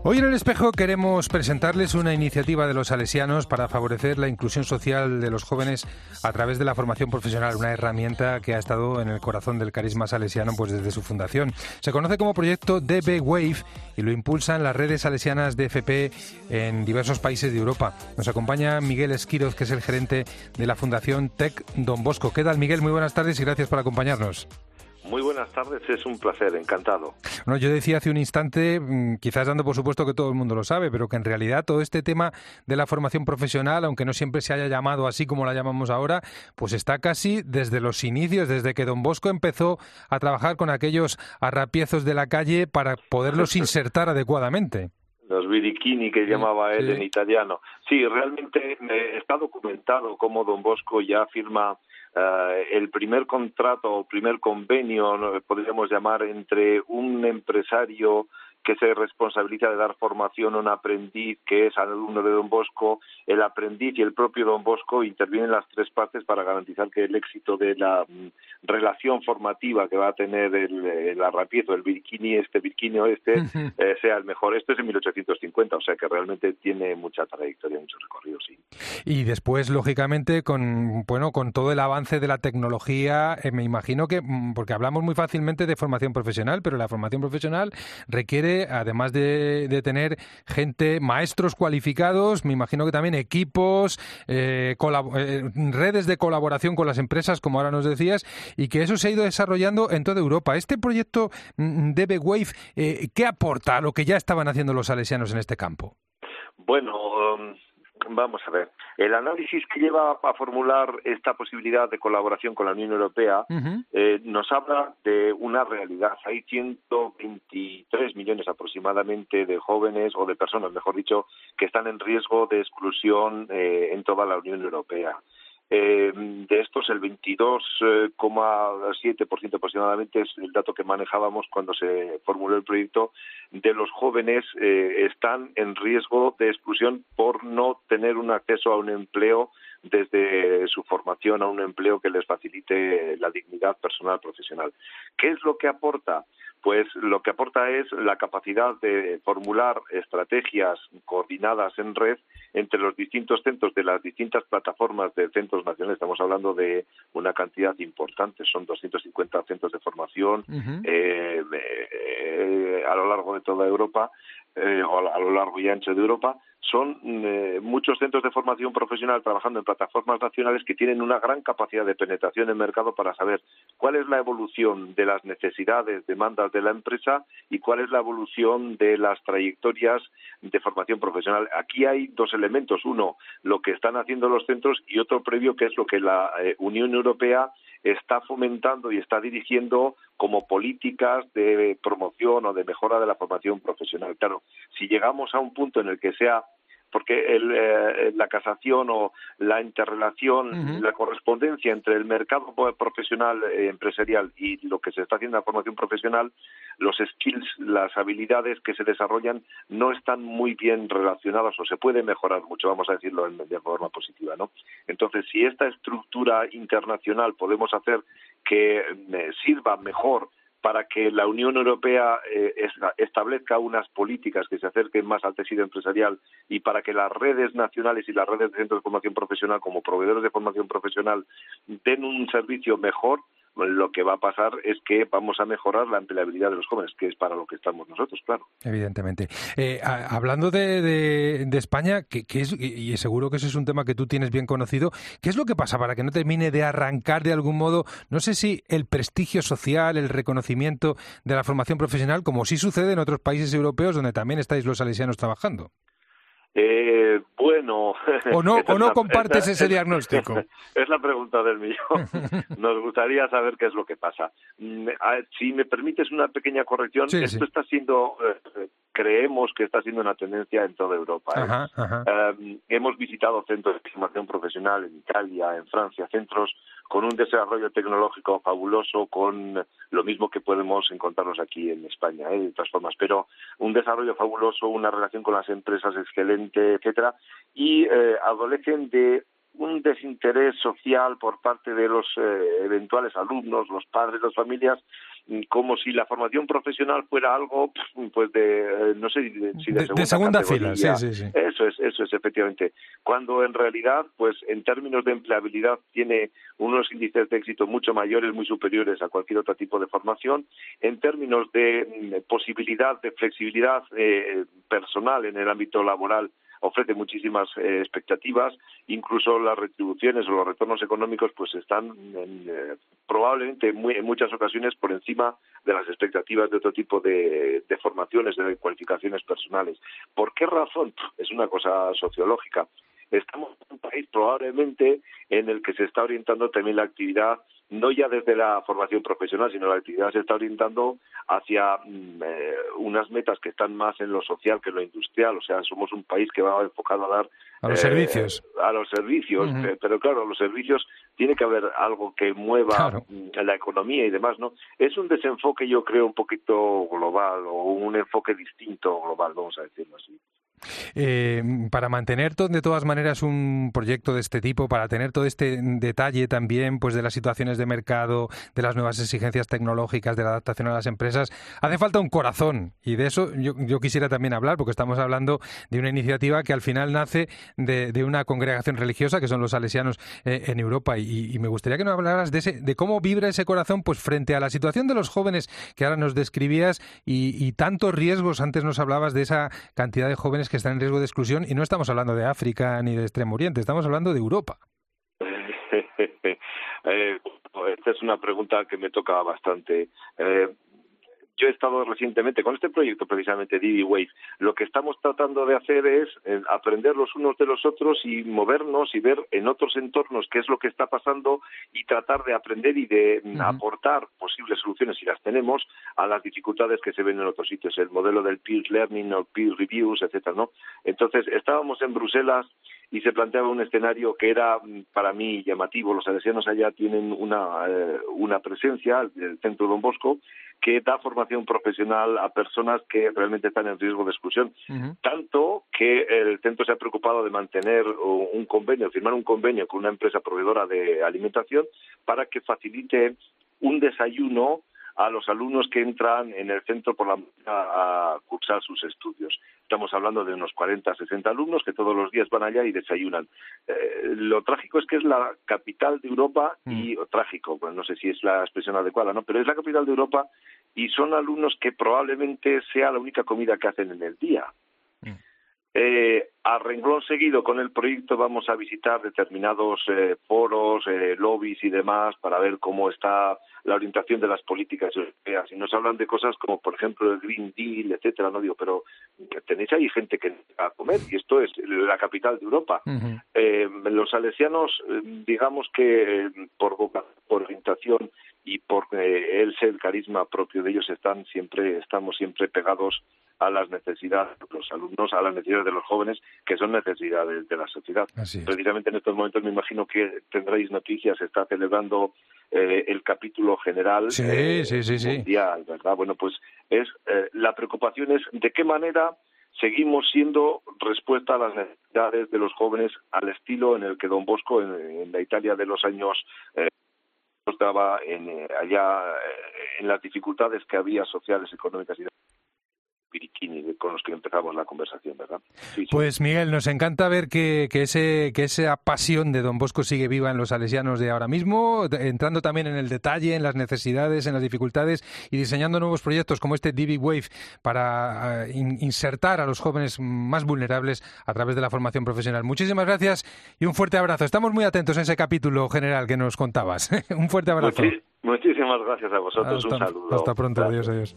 Hoy en El Espejo queremos presentarles una iniciativa de los salesianos para favorecer la inclusión social de los jóvenes a través de la formación profesional, una herramienta que ha estado en el corazón del carisma salesiano pues desde su fundación. Se conoce como proyecto DB Wave y lo impulsan las redes salesianas de FP en diversos países de Europa. Nos acompaña Miguel Esquiroz, que es el gerente de la Fundación TEC Don Bosco. ¿Qué tal, Miguel? Muy buenas tardes y gracias por acompañarnos. Muy buenas tardes, es un placer, encantado. Bueno, yo decía hace un instante, quizás dando por supuesto que todo el mundo lo sabe, pero que en realidad todo este tema de la formación profesional, aunque no siempre se haya llamado así como la llamamos ahora, pues está casi desde los inicios, desde que Don Bosco empezó a trabajar con aquellos arrapiezos de la calle para poderlos insertar adecuadamente. Los birichini que llamaba él sí. En italiano. Sí, realmente está documentado cómo Don Bosco ya firma el primer contrato o primer convenio, ¿no?, podríamos llamar, entre un empresario que se responsabiliza de dar formación a un aprendiz que es alumno de Don Bosco, el aprendiz y el propio Don Bosco intervienen las tres partes para garantizar que el éxito de la relación formativa que va a tener el arrapiezo, el birichini sea el mejor. Esto es en 1850, o sea que realmente tiene mucha trayectoria, mucho recorrido, sí. Y después, lógicamente, con todo el avance de la tecnología, me imagino que, porque hablamos muy fácilmente de formación profesional, pero la formación profesional requiere, además de tener gente, maestros cualificados, me imagino que también equipos, redes de colaboración con las empresas, como ahora nos decías, y que eso se ha ido desarrollando en toda Europa. Este proyecto DB Wave, ¿qué aporta a lo que ya estaban haciendo los salesianos en este campo? Bueno, vamos a ver. El análisis que lleva a formular esta posibilidad de colaboración con la Unión Europea nos habla de una realidad. Hay 123 millones aproximadamente de jóvenes, o de personas, mejor dicho, que están en riesgo de exclusión en toda la Unión Europea. De estos, el 22,7% aproximadamente es el dato que manejábamos cuando se formuló el proyecto, de los jóvenes están en riesgo de exclusión por no tener un acceso a un empleo desde su formación, a un empleo que les facilite la dignidad personal profesional. ¿Qué es lo que aporta? Pues lo que aporta es la capacidad de formular estrategias coordinadas en red entre los distintos centros de las distintas plataformas de centros nacionales. Estamos hablando de una cantidad importante, son 250 centros de formación a lo largo de toda Europa, o a lo largo y ancho de Europa. Son muchos centros de formación profesional trabajando en plataformas nacionales que tienen una gran capacidad de penetración en mercado para saber cuál es la evolución de las necesidades, demandas de la empresa y cuál es la evolución de las trayectorias de formación profesional. Aquí hay dos elementos. Uno, lo que están haciendo los centros, y otro previo, que es lo que la Unión Europea está fomentando y está dirigiendo como políticas de promoción o de mejora de la formación profesional. Claro, si llegamos a un punto en el que sea, porque la casación o la interrelación, la correspondencia entre el mercado profesional empresarial y lo que se está haciendo en la formación profesional, los skills, las habilidades que se desarrollan no están muy bien relacionadas, o se puede mejorar mucho, vamos a decirlo de forma positiva, ¿no? Entonces, si esta estructura internacional podemos hacer que sirva mejor para que la Unión Europea establezca unas políticas que se acerquen más al tejido empresarial, y para que las redes nacionales y las redes de centros de formación profesional como proveedores de formación profesional den un servicio mejor, lo que va a pasar es que vamos a mejorar la empleabilidad de los jóvenes, que es para lo que estamos nosotros, claro. Evidentemente. Hablando de España, que es, y seguro que ese es un tema que tú tienes bien conocido, ¿qué es lo que pasa para que no termine de arrancar de algún modo, no sé si el prestigio social, el reconocimiento de la formación profesional, como sí sucede en otros países europeos donde también estáis los salesianos trabajando? Bueno... ¿O no compartes ese diagnóstico? Es la pregunta del millón. Nos gustaría saber qué es lo que pasa. Si me permites una pequeña corrección, sí, esto sí. está siendo... creemos que está siendo una tendencia en toda Europa. Hemos visitado centros de formación profesional en Italia, en Francia, centros con un desarrollo tecnológico fabuloso, con lo mismo que podemos encontrarnos aquí en España, de todas formas, pero un desarrollo fabuloso, una relación con las empresas excelente, etcétera, y adolecen de un desinterés social por parte de los eventuales alumnos, los padres, las familias, como si la formación profesional fuera algo, pues no sé si de segunda fila, sí. Eso es efectivamente. Cuando en realidad, pues en términos de empleabilidad tiene unos índices de éxito mucho mayores, muy superiores a cualquier otro tipo de formación. En términos de posibilidad de flexibilidad personal en el ámbito laboral, ofrece muchísimas expectativas, incluso las retribuciones o los retornos económicos pues están probablemente en muchas ocasiones por encima de las expectativas de otro tipo de formaciones, de cualificaciones personales. ¿Por qué razón? Es una cosa sociológica. Estamos en un país probablemente en el que se está orientando también la actividad, no ya desde la formación profesional, sino la actividad se está orientando hacia unas metas que están más en lo social que en lo industrial. O sea, somos un país que va enfocado a dar a los servicios. A los servicios, pero claro, los servicios tiene que haber algo que mueva la economía y demás, ¿no? Es un desenfoque, yo creo, un poquito global, o un enfoque distinto global, vamos a decirlo así. Para mantener de todas maneras un proyecto de este tipo, para tener todo este detalle también pues de las situaciones de mercado, de las nuevas exigencias tecnológicas, de la adaptación a las empresas, hace falta un corazón, y de eso yo quisiera también hablar, porque estamos hablando de una iniciativa que al final nace de una congregación religiosa que son los salesianos en Europa, y me gustaría que nos hablaras de cómo vibra ese corazón pues frente a la situación de los jóvenes que ahora nos describías y tantos riesgos. Antes nos hablabas de esa cantidad de jóvenes que están en riesgo de exclusión, y no estamos hablando de África ni de Extremo Oriente, estamos hablando de Europa. Esta es una pregunta que me toca bastante. Yo he estado recientemente con este proyecto, precisamente DB Wave. Lo que estamos tratando de hacer es aprender los unos de los otros y movernos y ver en otros entornos qué es lo que está pasando y tratar de aprender y de aportar posibles soluciones, si las tenemos, a las dificultades que se ven en otros sitios. El modelo del peer learning o peer reviews, etcétera, ¿no? Entonces, estábamos en Bruselas y se planteaba un escenario que era para mí llamativo. Los salesianos allá tienen una presencia, el Centro Don Bosco, que da formación profesional a personas que realmente están en riesgo de exclusión. Tanto que el centro se ha preocupado de mantener un convenio, firmar un convenio con una empresa proveedora de alimentación para que facilite un desayuno a los alumnos que entran en el centro por la mañana a cursar sus estudios. Estamos hablando de unos 40, 60 alumnos que todos los días van allá y desayunan. Lo trágico es que es la capital de Europa y trágico, pues no sé si es la expresión adecuada, ¿no? Pero es la capital de Europa y son alumnos que probablemente sea la única comida que hacen en el día. A renglón seguido con el proyecto vamos a visitar determinados foros, lobbies y demás para ver cómo está la orientación de las políticas europeas. Y nos hablan de cosas como, por ejemplo, el Green Deal, etcétera, no digo, pero tenéis ahí gente que va a comer y esto es la capital de Europa. Los salesianos, digamos que por orientación y por el ser el carisma propio de ellos estamos siempre pegados a las necesidades de los alumnos, a las necesidades de los jóvenes, que son necesidades de la sociedad. Precisamente en estos momentos me imagino que tendréis noticias, se está celebrando el capítulo general mundial, ¿verdad? Bueno, pues la preocupación es de qué manera seguimos siendo respuesta a las necesidades de los jóvenes al estilo en el que Don Bosco en la Italia de los años estaba allá en las dificultades que había sociales, económicas y Piriquini, con los que empezamos la conversación, ¿verdad? Sí. Pues Miguel, nos encanta ver que esa pasión de Don Bosco sigue viva en los salesianos de ahora mismo, entrando también en el detalle, en las necesidades, en las dificultades y diseñando nuevos proyectos como este DB Wave para insertar a los jóvenes más vulnerables a través de la formación profesional. Muchísimas gracias y un fuerte abrazo. Estamos muy atentos a ese capítulo general que nos contabas. Un fuerte abrazo. Muchísimas gracias a vosotros. Un saludo. Hasta pronto. Gracias. Adiós.